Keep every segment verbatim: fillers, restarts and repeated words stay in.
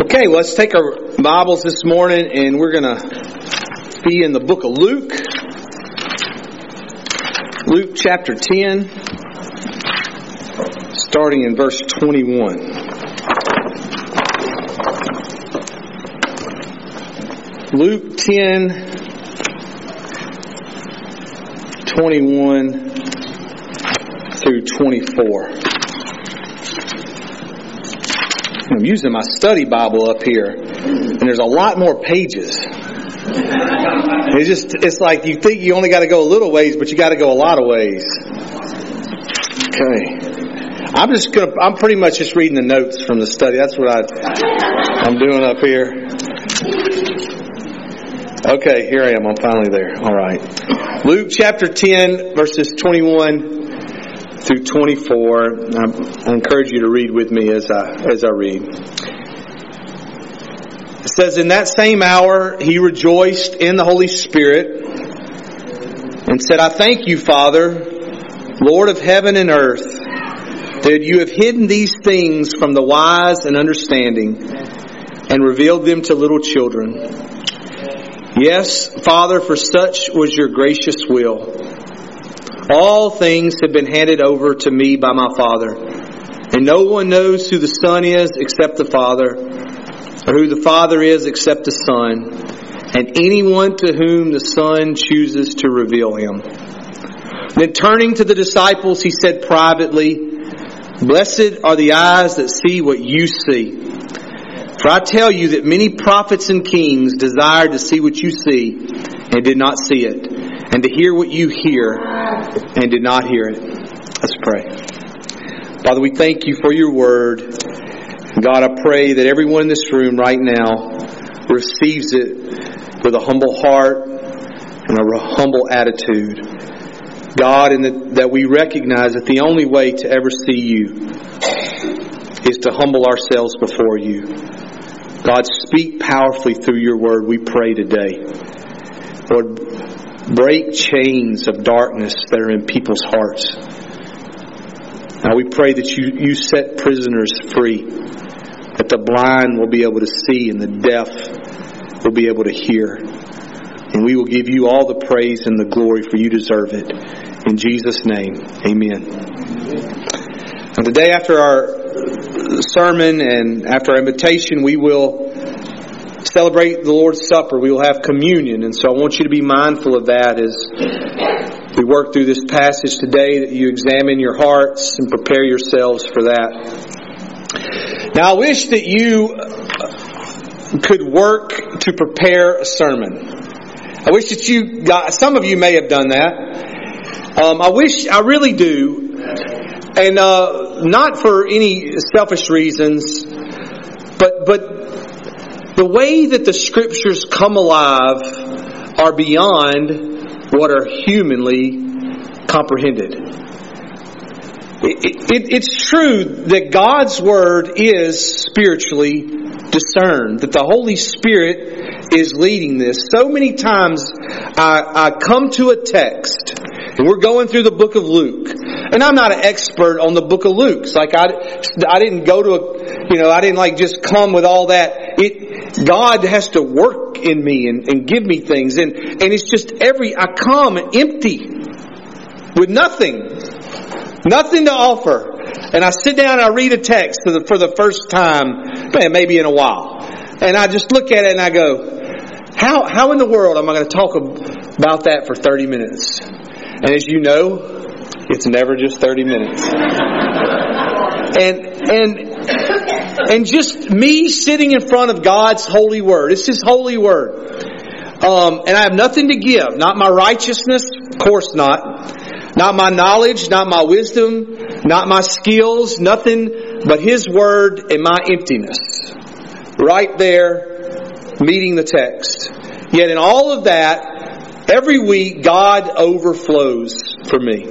Okay, well, let's take our Bibles this morning and we're going to be in the book of Luke. Luke chapter ten, starting in verse twenty-one. Luke ten, twenty-one through twenty-four. I'm using my study Bible up here, and there's a lot more pages. It's just, it's like you think you only got to go a little ways, but you got to go a lot of ways. Okay. I'm just gonna, I'm pretty much just reading the notes from the study. That's what I, I'm doing up here. Okay, here I am. I'm finally there. All right. Luke chapter ten, verses twenty-one through twenty-four. I encourage you to read with me as I as I read. It says, "In that same hour he rejoiced in the Holy Spirit and said, I thank you, Father, Lord of heaven and earth, that you have hidden these things from the wise and understanding and revealed them to little children. Yes, Father, for such was your gracious will. All things have been handed over to me by my Father, and no one knows who the Son is except the Father, or who the Father is except the Son, and anyone to whom the Son chooses to reveal him." Then turning to the disciples, he said privately, "Blessed are the eyes that see what you see. For I tell you that many prophets and kings desired to see what you see and did not see it, and to hear what you hear and did not hear it." Let's pray. Father, we thank you for your word. God, I pray that everyone in this room right now receives it with a humble heart and a humble attitude. God, and that, that we recognize that the only way to ever see you is to humble ourselves before you. God, speak powerfully through your word, we pray today. Lord, break chains of darkness that are in people's hearts. Now we pray that you, you set prisoners free, that the blind will be able to see and the deaf will be able to hear. And we will give you all the praise and the glory, for you deserve it. In Jesus' name, amen. Now the day after our sermon and after our invitation, we will celebrate the Lord's Supper. We will have communion. And so I want you to be mindful of that as we work through this passage today, that you examine your hearts and prepare yourselves for that. Now I wish that you could work to prepare a sermon. I wish that you got, some of you may have done that. Um, I wish, I really do. And uh, not for any selfish reasons, but but the way that the Scriptures come alive are beyond what are humanly comprehended. It, it, it's true that God's Word is spiritually discerned, that the Holy Spirit is leading this. So many times I, I come to a text, and we're going through the book of Luke, and I'm not an expert on the book of Luke. It's like I, I didn't go to a, you know, I didn't like just come with all that. It, God has to work in me and, and give me things, and, and it's just every, I come empty with nothing, nothing to offer. And I sit down and I read a text for the, for the first time, man, maybe in a while. And I just look at it and I go, how, how in the world am I going to talk about that for thirty minutes? And as you know, it's never just thirty minutes. And, and, and just me sitting in front of God's holy word. It's His holy word. Um, and I have nothing to give. Not my righteousness, of course not. Not my knowledge, not my wisdom, not my skills, nothing but His word and my emptiness. Right there, meeting the text. Yet in all of that, every week God overflows for me.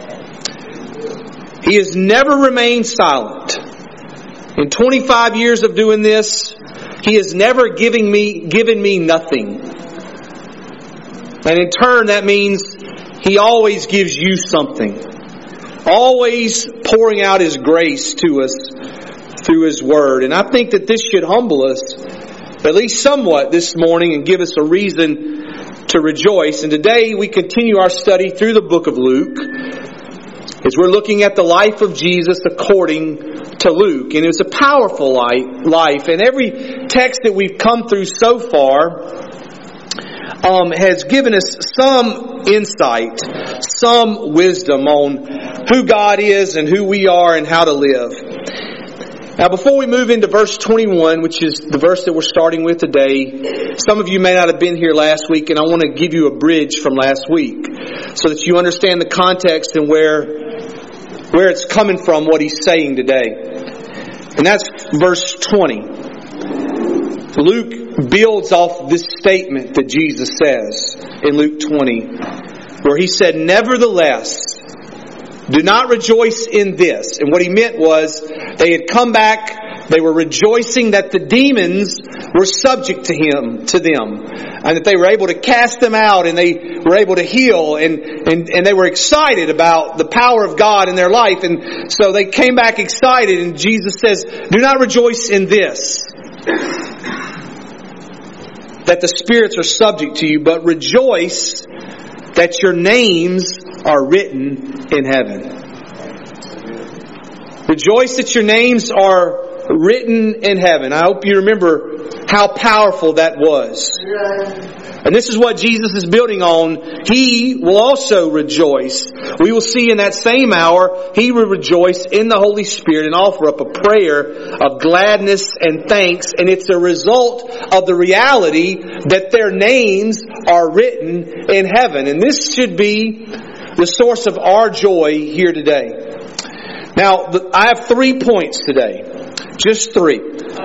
He has never remained silent. In twenty-five years of doing this, He has never given me, given me nothing. And in turn, that means He always gives you something. Always pouring out His grace to us through through His Word. And I think that this should humble us at least somewhat this morning and give us a reason to rejoice. And today we continue our study through the book of Luke as we're looking at the life of Jesus according to Luke. And it's a powerful life. And every text that we've come through so far um, has given us some insight, some wisdom on who God is and who we are and how to live. Now, before we move into verse twenty-one, which is the verse that we're starting with today, some of you may not have been here last week, and I want to give you a bridge from last week so that you understand the context and where, where it's coming from, what he's saying today. And that's verse twenty. Luke builds off this statement that Jesus says in Luke twenty, where he said, "Nevertheless, do not rejoice in this." And what he meant was they had come back, they were rejoicing that the demons were subject to him, to them, and that they were able to cast them out and they were able to heal, and, and, and they were excited about the power of God in their life. And so they came back excited, and Jesus says, "Do not rejoice in this, that the spirits are subject to you, but rejoice that your names are written in heaven." Rejoice that your names are written in heaven. I hope you remember how powerful that was. And this is what Jesus is building on. He will also rejoice. We will see in that same hour, He will rejoice in the Holy Spirit and offer up a prayer of gladness and thanks. And it's a result of the reality that their names are written in heaven. And this should be the source of our joy here today. Now, I have three points today. Just three.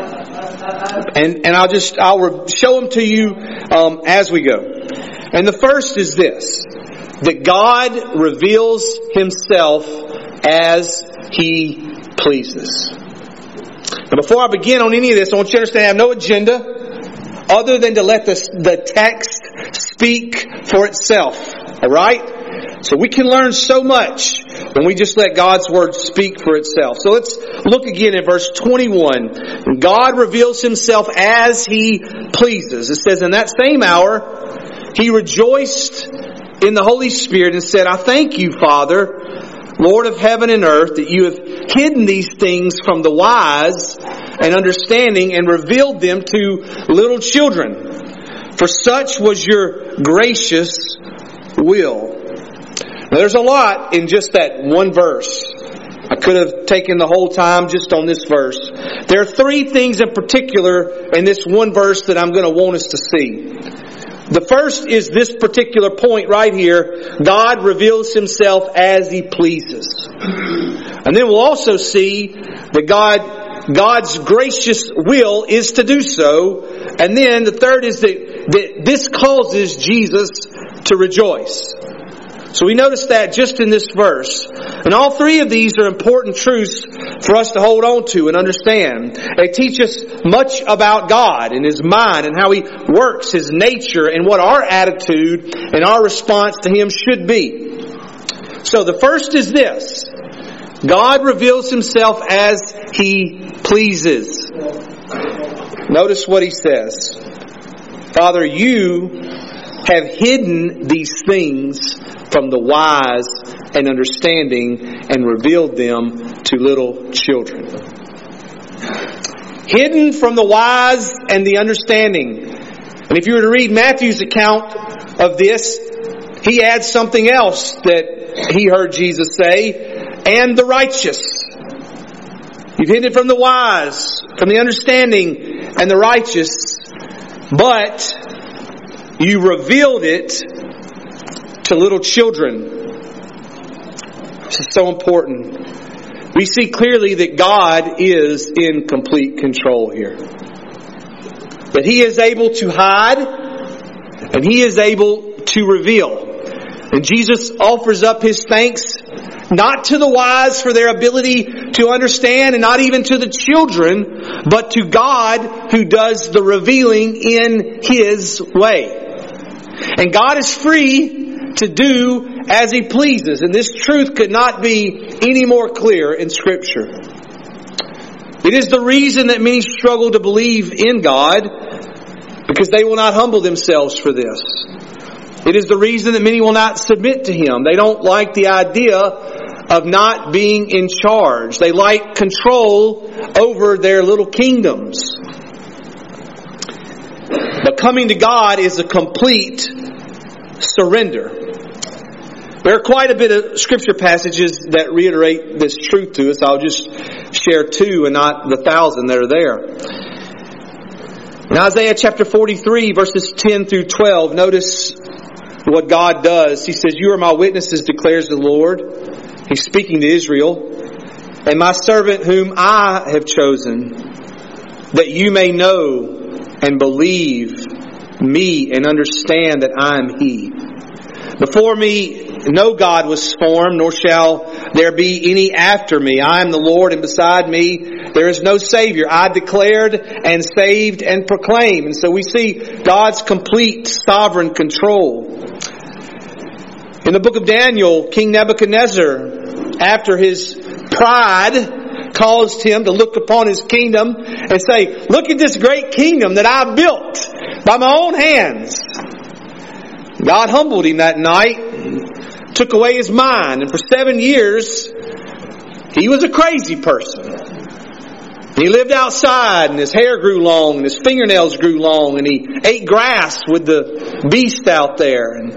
And and I'll just, I'll show them to you um, as we go. And the first is this: that God reveals Himself as He pleases. Now, before I begin on any of this, I want you to understand I have no agenda other than to let the, the text speak for itself. Alright? So we can learn so much when we just let God's Word speak for itself. So let's look again at verse twenty-one. God reveals Himself as He pleases. It says, "In that same hour, He rejoiced in the Holy Spirit and said, I thank you, Father, Lord of heaven and earth, that you have hidden these things from the wise and understanding and revealed them to little children. For such was your gracious will." Now, there's a lot in just that one verse. I could have taken the whole time just on this verse. There are three things in particular in this one verse that I'm going to want us to see. The first is this particular point right here. God reveals Himself as He pleases. And then we'll also see that God, God's gracious will is to do so. And then the third is that, that this causes Jesus to rejoice. So we notice that just in this verse. And all three of these are important truths for us to hold on to and understand. They teach us much about God and His mind and how He works, His nature, and what our attitude and our response to Him should be. So the first is this: God reveals Himself as He pleases. Notice what He says. Father, you have hidden these things from the wise and understanding and revealed them to little children. Hidden from the wise and the understanding. And if you were to read Matthew's account of this, he adds something else that he heard Jesus say, and the righteous. You've hidden it from the wise, from the understanding and the righteous, but you revealed it to little children. This is so important. We see clearly that God is in complete control here. That He is able to hide and He is able to reveal. And Jesus offers up His thanks not to the wise for their ability to understand, and not even to the children, but to God who does the revealing in His way. And God is free to do as He pleases. And this truth could not be any more clear in Scripture. It is the reason that many struggle to believe in God, because they will not humble themselves for this. It is the reason that many will not submit to Him. They don't like the idea of not being in charge. They like control over their little kingdoms. But coming to God is a complete surrender. There are quite a bit of scripture passages that reiterate this truth to us. I'll just share two and not the thousand that are there. In Isaiah chapter forty-three, verses ten through twelve, notice what God does. He says, "You are my witnesses, declares the Lord." He's speaking to Israel. "And my servant whom I have chosen, that you may know and believe me and understand that I am He. Before me no God was formed, nor shall there be any after me. I am the Lord, and beside me there is no Savior. I declared and saved and proclaimed." And so we see God's complete sovereign control. In the book of Daniel, King Nebuchadnezzar, after his pride caused him to look upon his kingdom and say, "Look at this great kingdom that I built by my own hands." God humbled him that night, took away his mind, and for seven years he was a crazy person. He lived outside, and his hair grew long, and his fingernails grew long, and he ate grass with the beast out there. And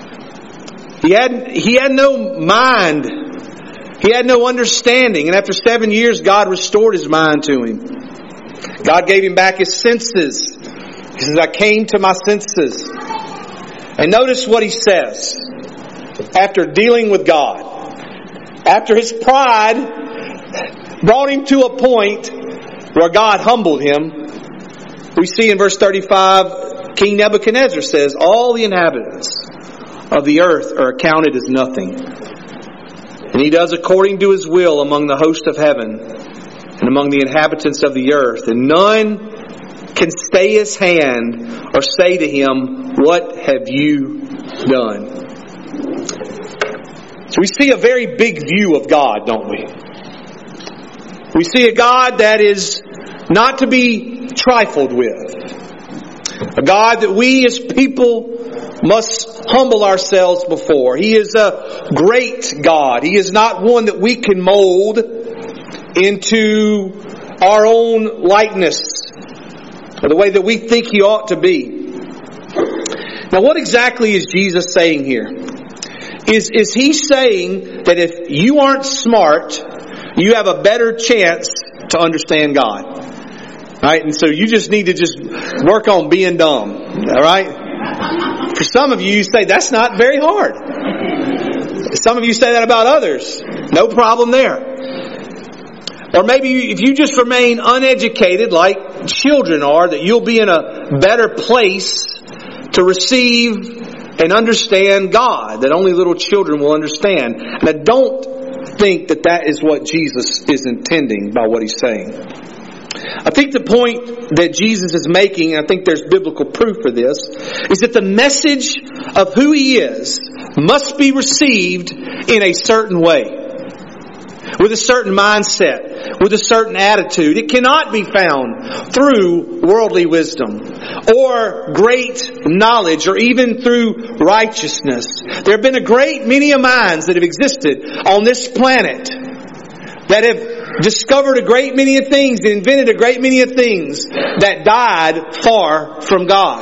he had he had no mind. He had no understanding. And after seven years, God restored his mind to him. God gave him back his senses. He says, "I came to my senses." And notice what he says after dealing with God. After his pride brought him to a point where God humbled him, we see in verse thirty-five, King Nebuchadnezzar says, "All the inhabitants of the earth are accounted as nothing. And he does according to his will among the host of heaven and among the inhabitants of the earth. And none can stay his hand or say to him, 'What have you done?'" So we see a very big view of God, don't we? We see a God that is not to be trifled with. A God that we as people must humble ourselves before. He is a great God. He is not one that we can mold into our own likeness, or the way that we think He ought to be. Now, what exactly is Jesus saying here? Is, is He saying that if you aren't smart, you have a better chance to understand God? Right? And so you just need to just work on being dumb. All right? For some of you, you say, that's not very hard. Some of you say that about others. No problem there. Or maybe if you just remain uneducated like children are, that you'll be in a better place to receive and understand God, that only little children will understand. And I don't think that that is what Jesus is intending by what He's saying. I think the point that Jesus is making, and I think there's biblical proof for this, is that the message of who He is must be received in a certain way, with a certain mindset, with a certain attitude. It cannot be found through worldly wisdom or great knowledge or even through righteousness. There have been a great many of minds that have existed on this planet that have discovered a great many of things, invented a great many of things that died far from God.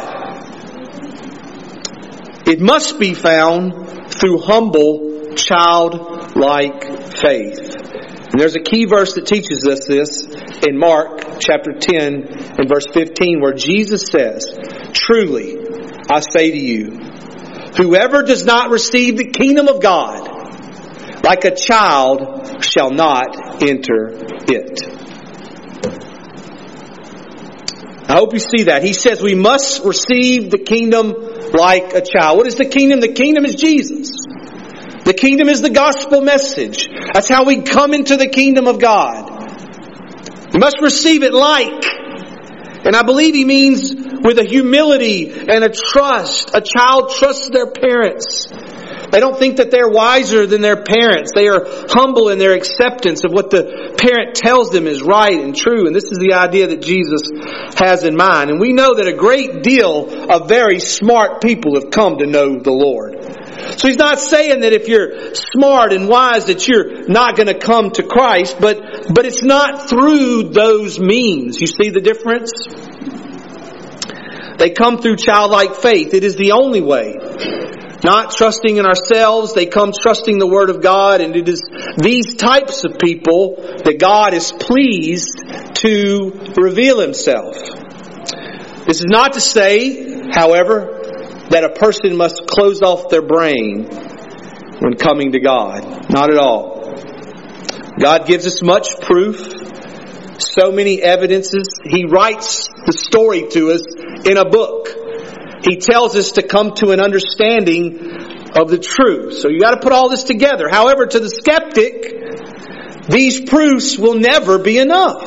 It must be found through humble, childlike faith. And there's a key verse that teaches us this in Mark chapter ten and verse fifteen, where Jesus says, "Truly, I say to you, whoever does not receive the kingdom of God like a child shall not enter it." I hope you see that. He says we must receive the kingdom like a child. What is the kingdom? The kingdom is Jesus. The kingdom is the gospel message. That's how we come into the kingdom of God. You must receive it like. And I believe he means with a humility and a trust. A child trusts their parents. They don't think that they're wiser than their parents. They are humble in their acceptance of what the parent tells them is right and true. And this is the idea that Jesus has in mind. And we know that a great deal of very smart people have come to know the Lord. So He's not saying that if you're smart and wise that you're not going to come to Christ, but, but it's not through those means. You see the difference? They come through childlike faith. It is the only way. Not trusting in ourselves, they come trusting the Word of God, and it is these types of people that God is pleased to reveal Himself. This is not to say, however, that a person must close off their brain when coming to God. Not at all. God gives us much proof, so many evidences. He writes the story to us in a book. He tells us to come to an understanding of the truth. So you got to put all this together. However, to the skeptic, these proofs will never be enough.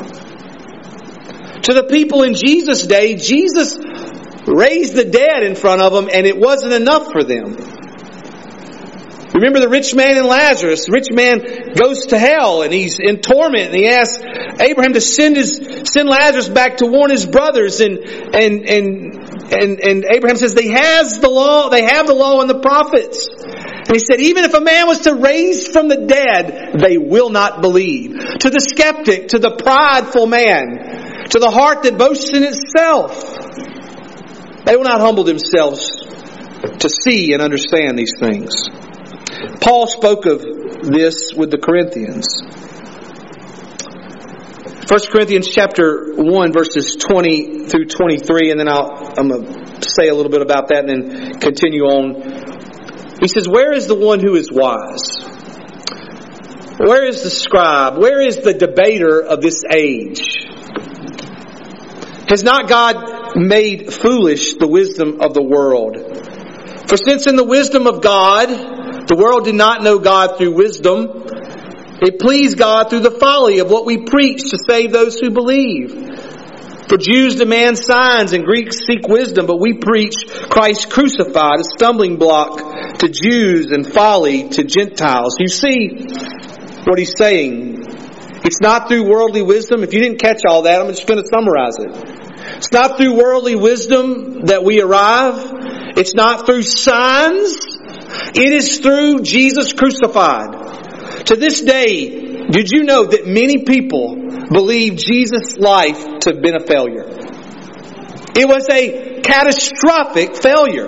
To the people in Jesus' day, Jesus raised the dead in front of them, and it wasn't enough for them. Remember the rich man and Lazarus. The rich man goes to hell and he's in torment, and he asks Abraham to send his send Lazarus back to warn his brothers, and and and and, and Abraham says they has the law, they have the law and the prophets. And he said, even if a man was to raise from the dead, they will not believe. To the skeptic, to the prideful man, to the heart that boasts in itself, they will not humble themselves to see and understand these things. Paul spoke of this with the Corinthians. First Corinthians chapter one, verses twenty through twenty-three, and then I'll, I'm going to say a little bit about that and then continue on. He says, where is the one who is wise? Where is the scribe? Where is the debater of this age? Has not God made foolish the wisdom of the world? For since in the wisdom of God, the world did not know God through wisdom, it pleased God through the folly of what we preach to save those who believe. For Jews demand signs and Greeks seek wisdom, but we preach Christ crucified, a stumbling block to Jews and folly to Gentiles. You see what he's saying. It's not through worldly wisdom. If you didn't catch all that, I'm just going to summarize it. It's not through worldly wisdom that we arrive. It's not through signs. It is through Jesus crucified. To this day, did you know that many people believe Jesus' life to have been a failure? It was a catastrophic failure.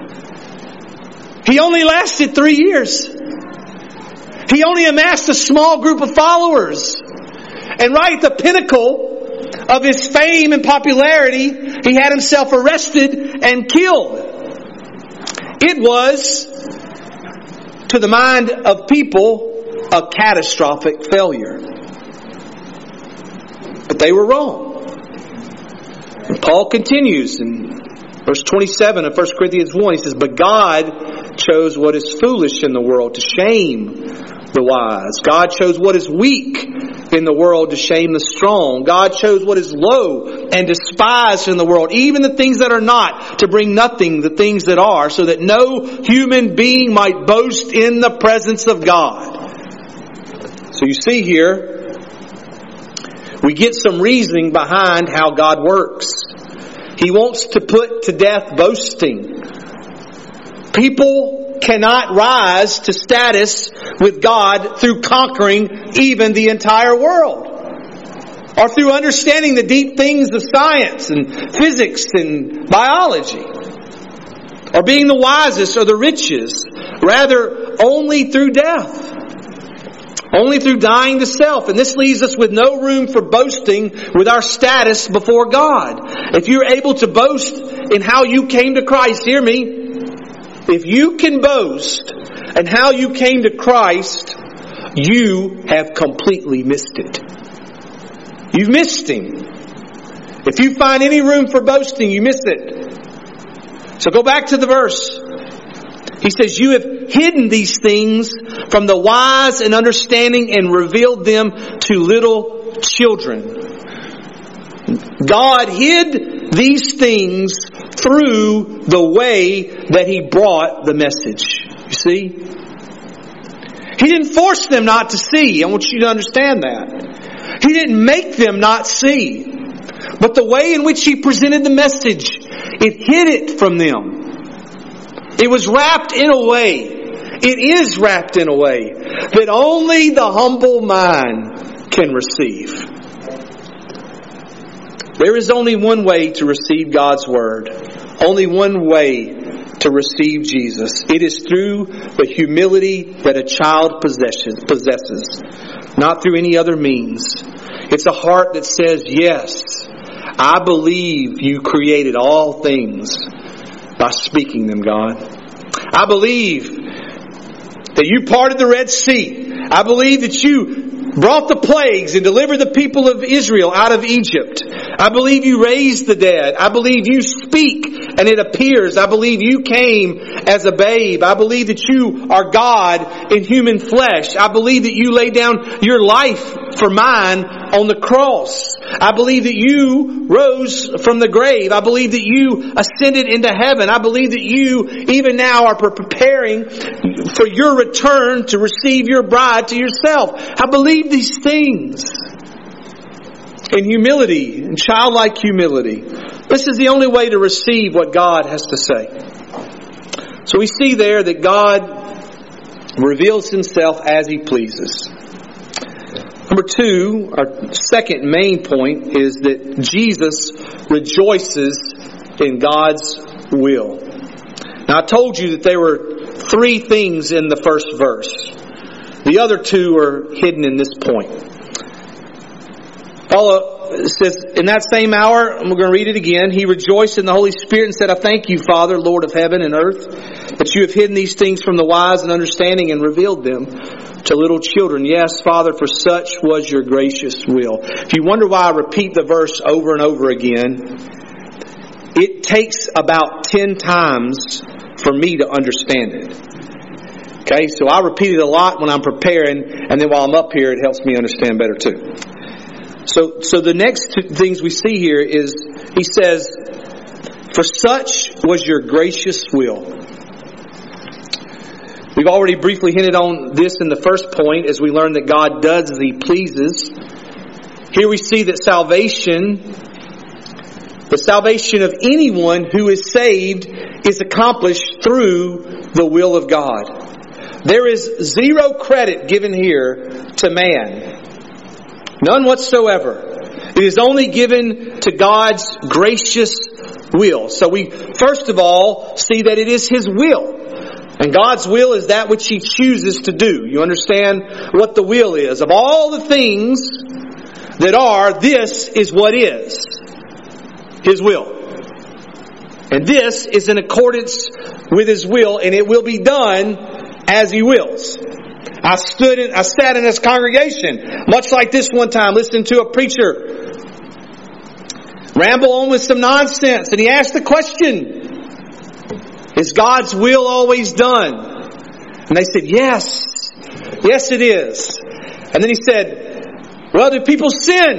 He only lasted three years. He only amassed a small group of followers. And right at the pinnacle of his fame and popularity, he had himself arrested and killed. It was, to the mind of people, a catastrophic failure. But they were wrong. And Paul continues in verse twenty-seven of First Corinthians one. He says, but God chose what is foolish in the world to shame the wise. God chose what is weak in the world to shame the strong. God chose what is low and despised in the world, even the things that are not, to bring nothing the things that are, so that no human being might boast in the presence of God. So you see here, we get some reasoning behind how God works. He wants to put to death boasting. People cannot rise to status with God through conquering even the entire world, or through understanding the deep things of science and physics and biology, or being the wisest or the richest. Rather, only through death. Only through dying to self. And this leaves us with no room for boasting with our status before God. If you're able to boast in how you came to Christ, hear me. If you can boast in how you came to Christ, you have completely missed it. You've missed Him. If you find any room for boasting, you miss it. So go back to the verse. He says, you have hidden these things from the wise and understanding and revealed them to little children. God hid these things through the way that He brought the message. You see. He didn't force them not to see. I want you to understand that. He didn't make them not see. But the way in which He presented the message, it hid it from them. It was wrapped in a way, it is wrapped in a way, that only the humble mind can receive. There is only one way to receive God's Word. Only one way to receive Jesus. It is through the humility that a child possesses, possesses, not through any other means. It's a heart that says, yes, I believe You created all things by speaking them, God. I believe that You parted the Red Sea. I believe that You brought the plagues and delivered the people of Israel out of Egypt. I believe You raised the dead. I believe You speak and it appears. I believe You came as a babe. I believe that You are God in human flesh. I believe that You laid down Your life for mine on the cross. I believe that You rose from the grave. I believe that You ascended into heaven. I believe that You even now are preparing for Your return to receive Your bride to Yourself. I believe these things in humility, in childlike humility. This is the only way to receive what God has to say. So we see there that God reveals Himself as He pleases. Number two, our second main point is that Jesus rejoices in God's will. Now I told you that there were three things in the first verse. The other two are hidden in this point. Paul says, in that same hour, and we're going to read it again, He rejoiced in the Holy Spirit and said, I thank You, Father, Lord of heaven and earth, that You have hidden these things from the wise and understanding and revealed them to little children. Yes, Father, for such was Your gracious will. If you wonder why I repeat the verse over and over again, it takes about ten times for me to understand it. Okay, so I repeat it a lot when I'm preparing, and then while I'm up here, it helps me understand better too. So, so the next two things we see here is, he says, for such was Your gracious will. We've already briefly hinted on this in the first point as we learned that God does as He pleases. Here we see that salvation, the salvation of anyone who is saved, is accomplished through the will of God. There is zero credit given here to man. None whatsoever. It is only given to God's gracious will. So we first of all see that it is His will. And God's will is that which He chooses to do. You understand what the will is. Of all the things that are, this is what is His will. And this is in accordance with His will, and it will be done as He wills. I stood in, I sat in this congregation, much like this one time, listening to a preacher ramble on with some nonsense, and he asked the question, is God's will always done? And they said, yes. Yes, it is. And then he said, well, do people sin?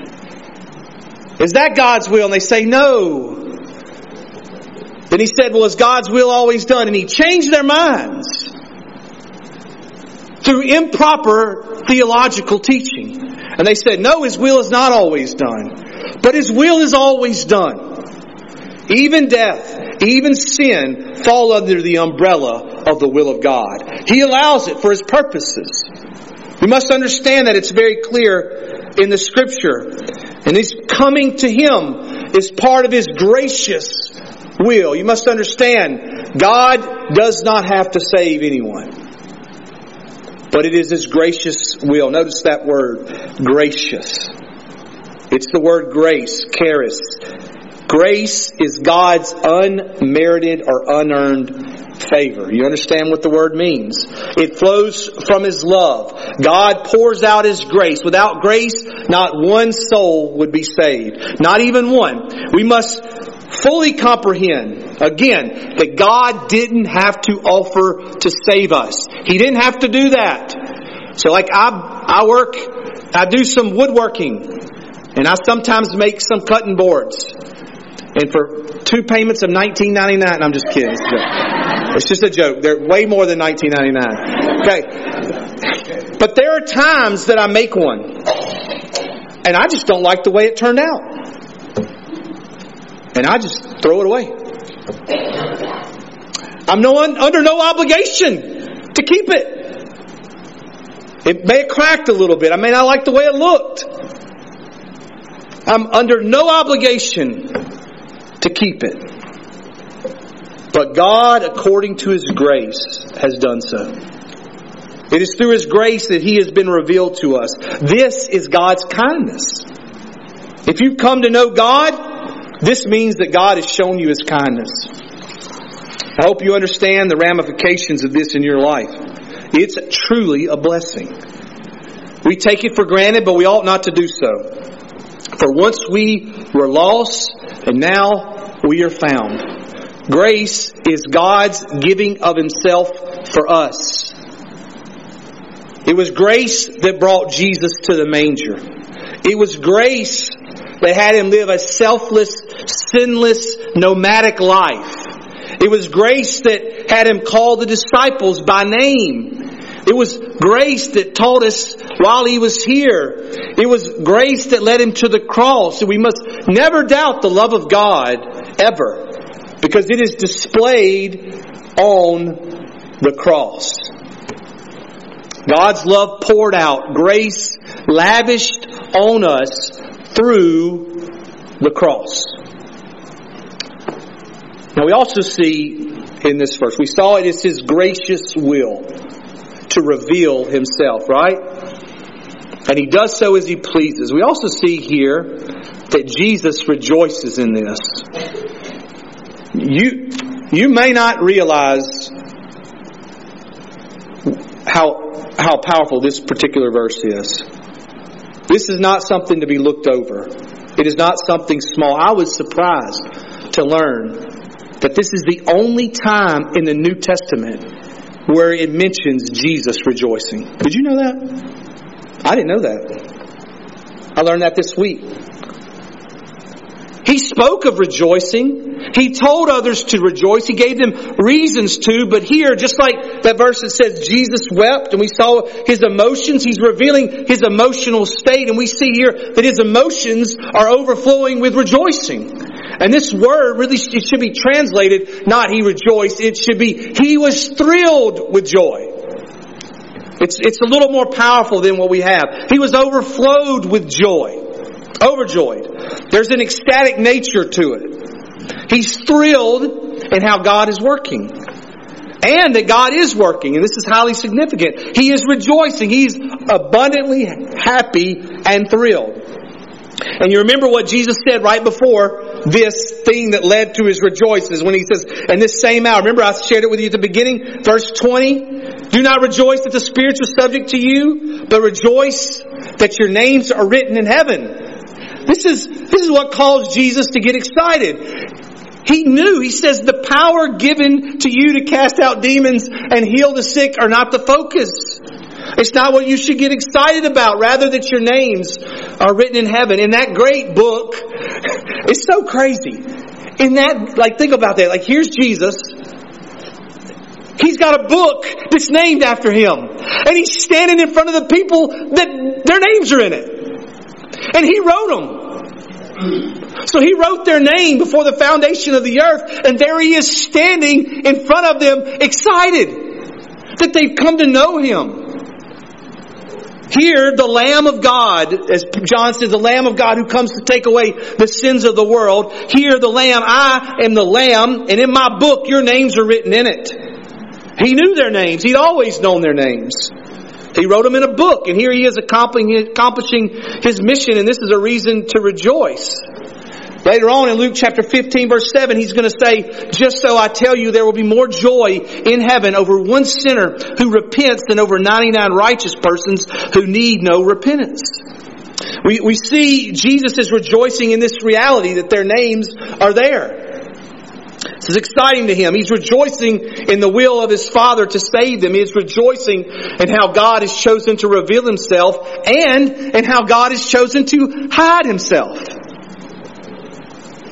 Is that God's will? And they say, no. Then he said, well, is God's will always done? And he changed their minds through improper theological teaching. And they said, no, His will is not always done. But His will is always done. Even death, even sin fall under the umbrella of the will of God. He allows it for His purposes. We must understand that it's very clear in the Scripture. And His coming to Him is part of His gracious will. You must understand, God does not have to save anyone. But it is His gracious will. Notice that word, gracious. It's the word grace, charis. Grace is God's unmerited or unearned favor. You understand what the word means? It flows from His love. God pours out His grace. Without grace, not one soul would be saved. Not even one. We must fully comprehend, again, that God didn't have to offer to save us. He didn't have to do that. So like I, I work, I do some woodworking, and I sometimes make some cutting boards. And for two payments of nineteen ninety-nine, I'm just kidding. It's just a joke. They're way more than nineteen ninety-nine. Okay. But there are times that I make one. And I just don't like the way it turned out. And I just throw it away. I'm no under no obligation to keep it. It may have cracked a little bit. I may not like the way it looked. I'm under no obligation to keep it. But God, according to His grace, has done so. It is through His grace that He has been revealed to us. This is God's kindness. If you've come to know God, this means that God has shown you His kindness. I hope you understand the ramifications of this in your life. It's truly a blessing. We take it for granted, but we ought not to do so. For once we were lost, and now we are found. Grace is God's giving of Himself for us. It was grace that brought Jesus to the manger. It was grace that had Him live a selfless, sinless, nomadic life. It was grace that had Him call the disciples by name. It was grace that taught us while He was here. It was grace that led Him to the cross. And we must never doubt the love of God, ever. Because it is displayed on the cross. God's love poured out, grace lavished on us through the cross. Now we also see in this verse, we saw it is His gracious will to reveal Himself, right? And He does so as He pleases. We also see here that Jesus rejoices in this. You, you may not realize how, how powerful this particular verse is. This is not something to be looked over. It is not something small. I was surprised to learn that this is the only time in the New Testament where it mentions Jesus rejoicing. Did you know that? I didn't know that. I learned that this week. He spoke of rejoicing. He told others to rejoice. He gave them reasons to. But here, just like that verse that says Jesus wept and we saw His emotions, He's revealing His emotional state. And we see here that His emotions are overflowing with rejoicing. And this word really it should be translated, not He rejoiced. It should be He was thrilled with joy. It's, it's a little more powerful than what we have. He was overflowed with joy. Overjoyed. There's an ecstatic nature to it. He's thrilled in how God is working. And that God is working. And this is highly significant. He is rejoicing. He's abundantly happy and thrilled. And you remember what Jesus said right before this thing that led to His rejoices when He says, in this same hour, remember I shared it with you at the beginning, verse twenty, do not rejoice that the spirits are subject to you, but rejoice that your names are written in heaven. This is, this is what caused Jesus to get excited. He knew, He says, the power given to you to cast out demons and heal the sick are not the focus. It's not what you should get excited about. Rather that your names are written in heaven. In that great book, it's so crazy. In that, like, think about that. Like, here's Jesus. He's got a book that's named after Him. And He's standing in front of the people that their names are in it. And He wrote them. So He wrote their name before the foundation of the earth. And there He is standing in front of them, excited that they've come to know Him. Here, the Lamb of God, as John says, the Lamb of God who comes to take away the sins of the world. Here, the Lamb, I am the Lamb, and in my book, your names are written in it. He knew their names. He'd always known their names. He wrote them in a book, and here He is accomplishing His mission, and this is a reason to rejoice. Later on in Luke chapter fifteen verse seven, He's going to say, just so I tell you, there will be more joy in heaven over one sinner who repents than over ninety-nine righteous persons who need no repentance. We, we see Jesus is rejoicing in this reality that their names are there. This is exciting to Him. He's rejoicing in the will of His Father to save them. He is rejoicing in how God has chosen to reveal Himself and in how God has chosen to hide Himself.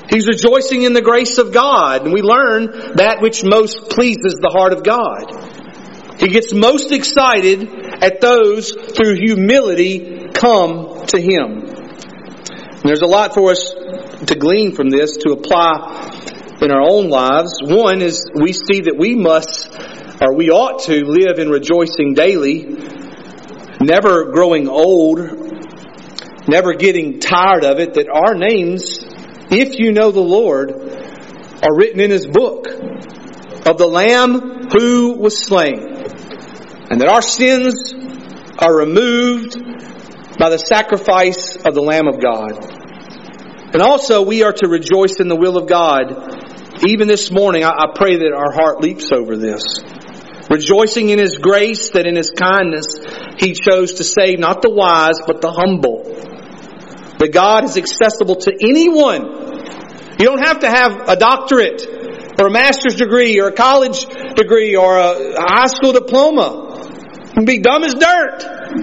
He's rejoicing in the grace of God. And we learn that which most pleases the heart of God. He gets most excited at those through humility come to Him. And there's a lot for us to glean from this, to apply in our own lives. One is we see that we must, or we ought to, live in rejoicing daily, never growing old, never getting tired of it, that our names, if you know the Lord, are written in His book of the Lamb who was slain. And that our sins are removed by the sacrifice of the Lamb of God. And also we are to rejoice in the will of God. Even this morning, I, I pray that our heart leaps over this. Rejoicing in His grace, that in His kindness He chose to save not the wise, but the humble. That God is accessible to anyone. You don't have to have a doctorate or a master's degree or a college degree or a high school diploma. You can be dumb as dirt.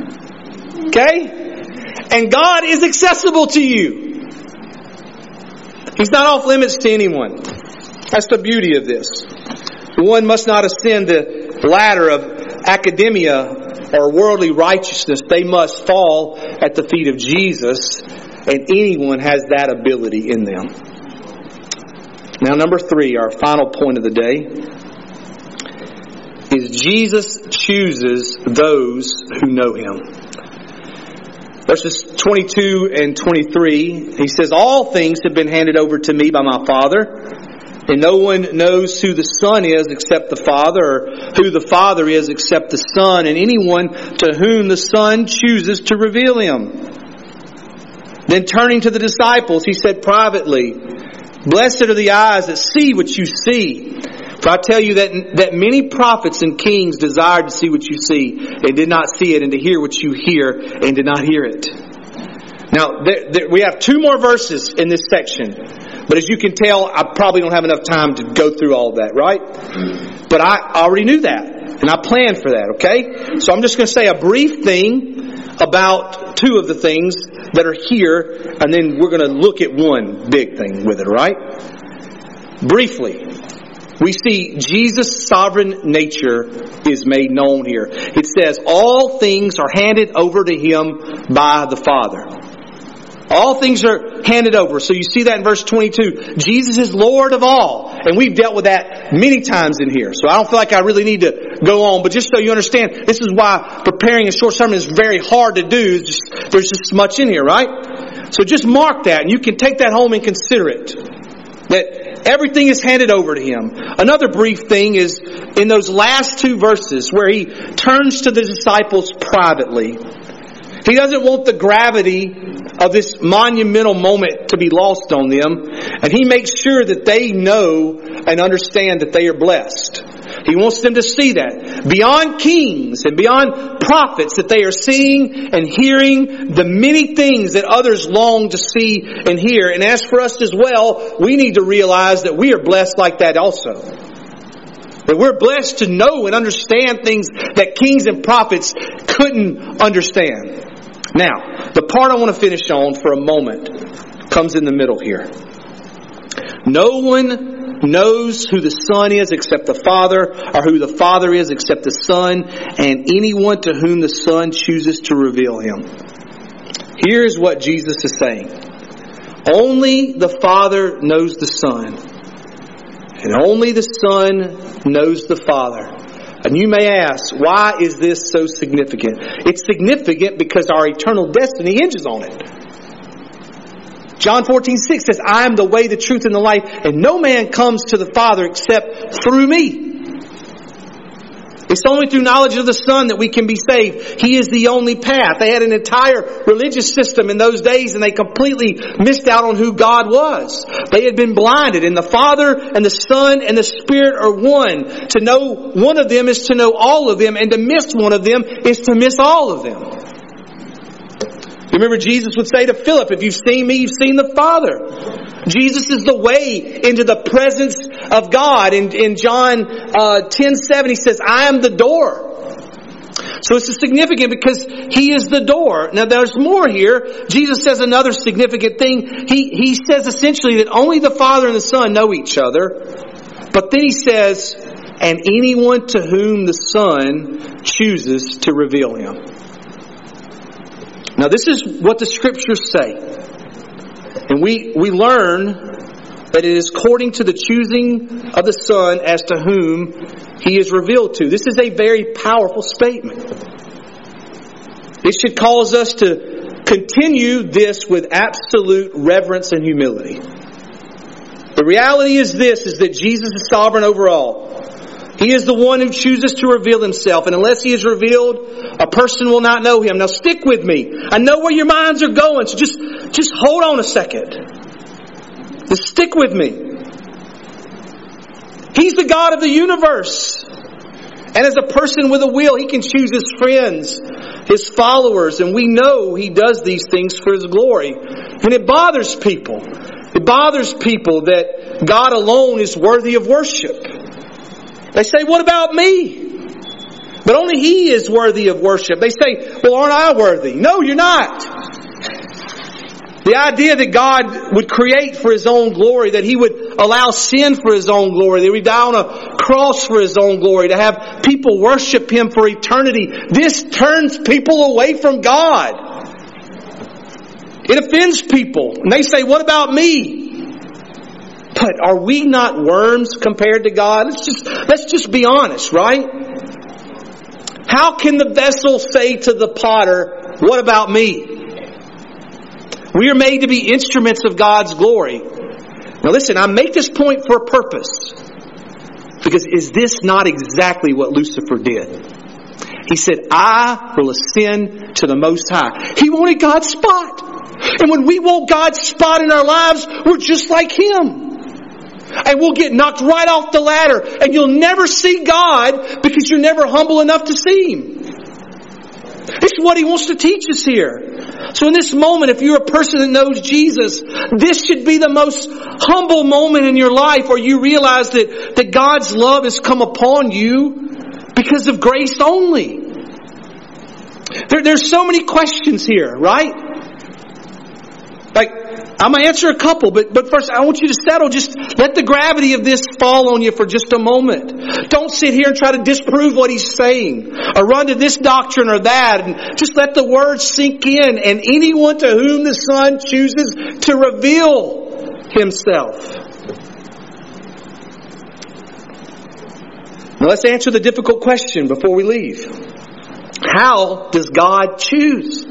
Okay? And God is accessible to you. He's not off limits to anyone. That's the beauty of this. One must not ascend the ladder of academia or worldly righteousness. They must fall at the feet of Jesus. And anyone has that ability in them. Now, number three, our final point of the day, is Jesus chooses those who know Him. Verses twenty-two and twenty-three, He says, all things have been handed over to me by my Father, and no one knows who the Son is except the Father, or who the Father is except the Son, and anyone to whom the Son chooses to reveal Him. Then turning to the disciples, He said privately, blessed are the eyes that see what you see. For I tell you that that many prophets and kings desired to see what you see and did not see it, and to hear what you hear and did not hear it. Now, there, there, we have two more verses in this section. But as you can tell, I probably don't have enough time to go through all of that, right? But I already knew that. And I planned for that, okay? So I'm just going to say a brief thing about two of the things that are here. And then we're going to look at one big thing with it, right? Briefly. We see Jesus' sovereign nature is made known here. It says, all things are handed over to Him by the Father. All things are handed over. So you see that in verse twenty-two. Jesus is Lord of all. And we've dealt with that many times in here. So I don't feel like I really need to go on. But just so you understand, this is why preparing a short sermon is very hard to do. It's just, there's just much in here, right? So just mark that. And you can take that home and consider it. That everything is handed over to Him. Another brief thing is in those last two verses where He turns to the disciples privately. He doesn't want the gravity of this monumental moment to be lost on them. And He makes sure that they know and understand that they are blessed. He wants them to see that. Beyond kings and beyond prophets, that they are seeing and hearing the many things that others long to see and hear. And as for us as well, we need to realize that we are blessed like that also. That we're blessed to know and understand things that kings and prophets couldn't understand. Now, the part I want to finish on for a moment comes in the middle here. No one knows who the Son is except the Father, or who the Father is except the Son, and anyone to whom the Son chooses to reveal Him. Here's what Jesus is saying. Only the Father knows the Son, and only the Son knows the Father. And you may ask, why is this so significant? It's significant because our eternal destiny hinges on it. John fourteen six says, I am the way, the truth, and the life, and no man comes to the Father except through me. It's only through knowledge of the Son that we can be saved. He is the only path. They had an entire religious system in those days, and they completely missed out on who God was. They had been blinded, and the Father and the Son and the Spirit are one. To know one of them is to know all of them, and to miss one of them is to miss all of them. Remember, Jesus would say to Philip, if you've seen me, you've seen the Father. Jesus is the way into the presence of God. In, in John uh, ten seven, He says, I am the door. So it's significant because He is the door. Now there's more here. Jesus says another significant thing. He, he says essentially that only the Father and the Son know each other. But then He says, and anyone to whom the Son chooses to reveal Him. Now this is what the Scriptures say. And we, we learn that it is according to the choosing of the Son as to whom He is revealed to. This is a very powerful statement. It should cause us to continue this with absolute reverence and humility. The reality is this, is that Jesus is sovereign over all. He is the one who chooses to reveal Himself. And unless He is revealed, a person will not know Him. Now stick with me. I know where your minds are going, so just, just hold on a second. Just stick with me. He's the God of the universe. And as a person with a will, He can choose His friends, His followers. And we know He does these things for His glory. And it bothers people. It bothers people that God alone is worthy of worship. They say, what about me? But only He is worthy of worship. They say, well, aren't I worthy? No, you're not. The idea that God would create for His own glory, that He would allow sin for His own glory, that He would die on a cross for His own glory, to have people worship Him for eternity, this turns people away from God. It offends people. And they say, what about me? But are we not worms compared to God? Let's just, let's just be honest, right? How can the vessel say to the potter, what about me? We are made to be instruments of God's glory. Now listen, I make this point for a purpose. Because is this not exactly what Lucifer did? He said, I will ascend to the Most High. He wanted God's spot. And when we want God's spot in our lives, we're just like Him. And we'll get knocked right off the ladder. And you'll never see God because you're never humble enough to see Him. This is what He wants to teach us here. So in this moment, if you're a person that knows Jesus, this should be the most humble moment in your life where you realize that, that God's love has come upon you because of grace only. There, there's so many questions here, right? Like, I'm going to answer a couple, but, but first I want you to settle. Just let the gravity of this fall on you for just a moment. Don't sit here and try to disprove what He's saying, or run to this doctrine or that, and just let the words sink in. And anyone to whom the Son chooses to reveal Himself. Now let's answer the difficult question before we leave. How does God choose?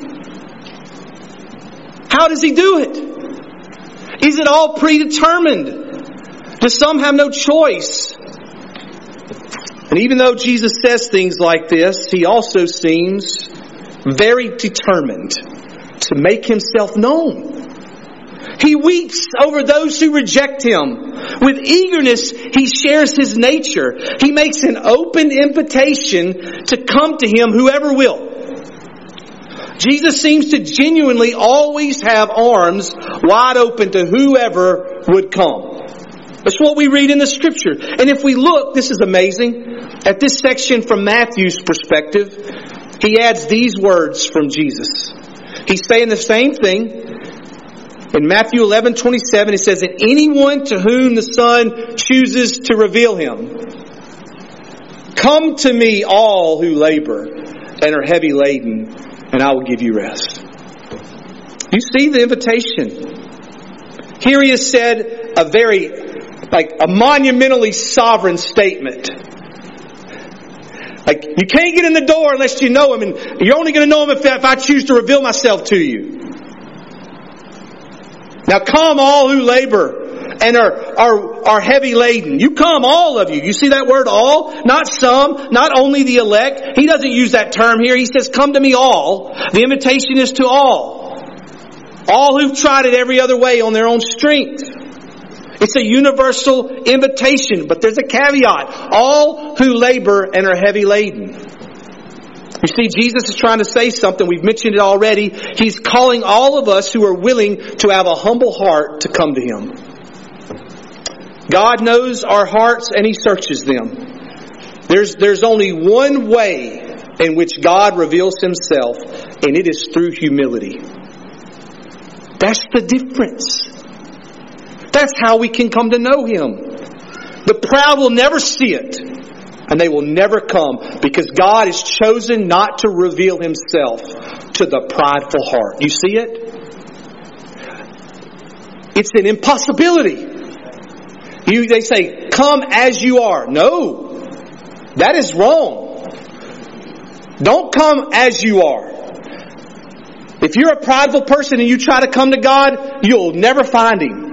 How does He do it? Is it all predetermined? Do some have no choice? And even though Jesus says things like this, He also seems very determined to make Himself known. He weeps over those who reject Him. With eagerness, He shares His nature. He makes an open invitation to come to Him, whoever will. Jesus seems to genuinely always have arms wide open to whoever would come. That's what we read in the Scripture. And if we look, this is amazing, at this section from Matthew's perspective, he adds these words from Jesus. He's saying the same thing. In Matthew eleven twenty-seven, it says, and anyone to whom the Son chooses to reveal Him, come to me all who labor and are heavy laden, and I will give you rest. You see the invitation. Here He has said a very, like a monumentally sovereign statement. Like, you can't get in the door unless you know Him, and you're only going to know Him if, if I choose to reveal myself to you. Now come all who labor and are, are, are heavy laden. You come, all of you. You see that word all? Not some, not only the elect. He doesn't use that term here. He says, come to me all. The invitation is to all. All who've tried it every other way on their own strength. It's a universal invitation, but there's a caveat. All who labor and are heavy laden. You see, Jesus is trying to say something. We've mentioned it already. He's calling all of us who are willing to have a humble heart to come to Him. God knows our hearts and He searches them. There's, there's only one way in which God reveals Himself, and it is through humility. That's the difference. That's how we can come to know Him. The proud will never see it, and they will never come, because God has chosen not to reveal Himself to the prideful heart. You see it? It's an impossibility. You, they say, come as you are. No, that is wrong. Don't come as you are. If you're a prideful person and you try to come to God, you'll never find Him.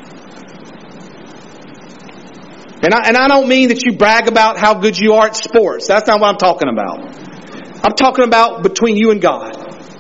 And I, and I don't mean that you brag about how good you are at sports. That's not what I'm talking about. I'm talking about between you and God.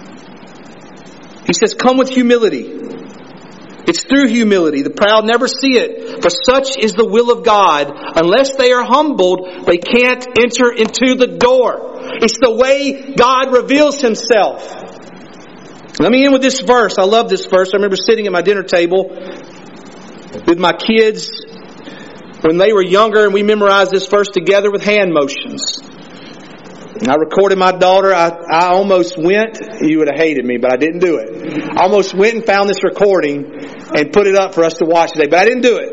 He says, come with humility. It's through humility. The proud never see it. For such is the will of God. Unless they are humbled, they can't enter into the door. It's the way God reveals Himself. Let me end with this verse. I love this verse. I remember sitting at my dinner table with my kids when they were younger, and we memorized this verse together with hand motions. And I recorded my daughter. I, I almost went, you would have hated me, but I didn't do it. I almost went and found this recording and put it up for us to watch today, but I didn't do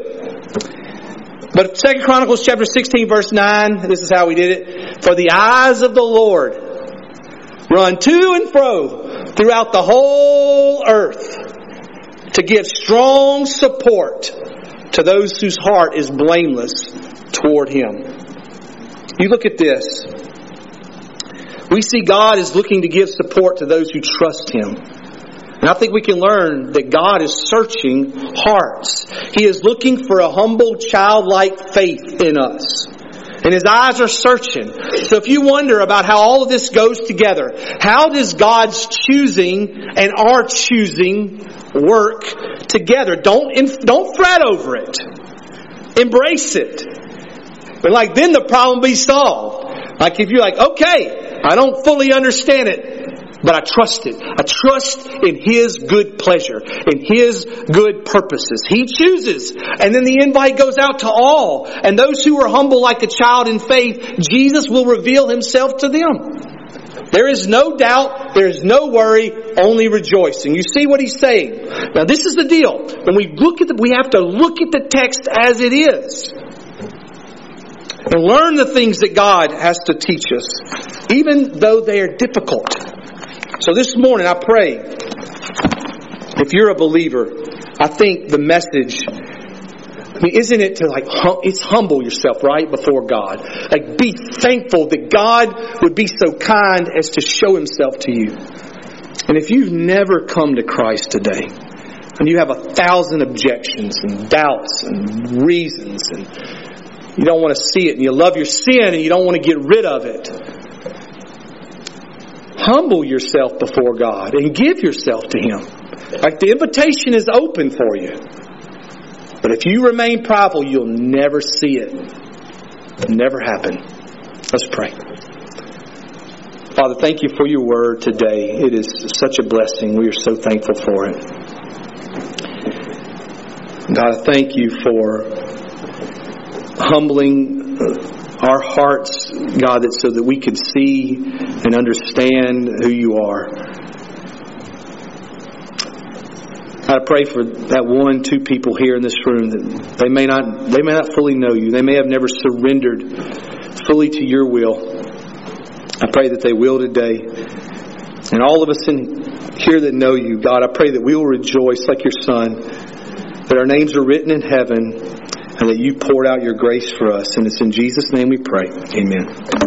it. But Second Chronicles chapter sixteen verse nine, this is how we did it. For the eyes of the Lord run to and fro throughout the whole earth to give strong support to those whose heart is blameless toward Him. You look at this. We see God is looking to give support to those who trust Him. And I think we can learn that God is searching hearts. He is looking for a humble, childlike faith in us. And His eyes are searching. So if you wonder about how all of this goes together, how does God's choosing and our choosing work together? Don't, don't fret over it. Embrace it. But like then the problem will be solved. Like if you're like, okay, I don't fully understand it, but I trust it. I trust in His good pleasure, in His good purposes. He chooses. And then the invite goes out to all. And those who are humble like a child in faith, Jesus will reveal Himself to them. There is no doubt, there is no worry, only rejoicing. You see what He's saying? Now this is the deal. When we look at the, we have to look at the text as it is. And learn the things that God has to teach us, even though they are difficult. So this morning I pray, if you're a believer, I think the message, I mean, isn't it to like, it's humble yourself right before God. Like be thankful that God would be so kind as to show Himself to you. And if you've never come to Christ today, and you have a thousand objections and doubts and reasons, and you don't want to see it, and you love your sin and you don't want to get rid of it, humble yourself before God and give yourself to Him. Like the invitation is open for you. But if you remain prideful, you'll never see it. It'll never happen. Let's pray. Father, thank You for Your word today. It is such a blessing. We are so thankful for it. God, I thank You for humbling our hearts, God, that so that we could see and understand who You are. I pray for that one, two people here in this room that they may not, they may not fully know You. They may have never surrendered fully to Your will. I pray that they will today. And all of us in here that know You, God, I pray that we will rejoice like Your Son, that our names are written in heaven, and that You poured out Your grace for us. And it's in Jesus' name we pray. Amen.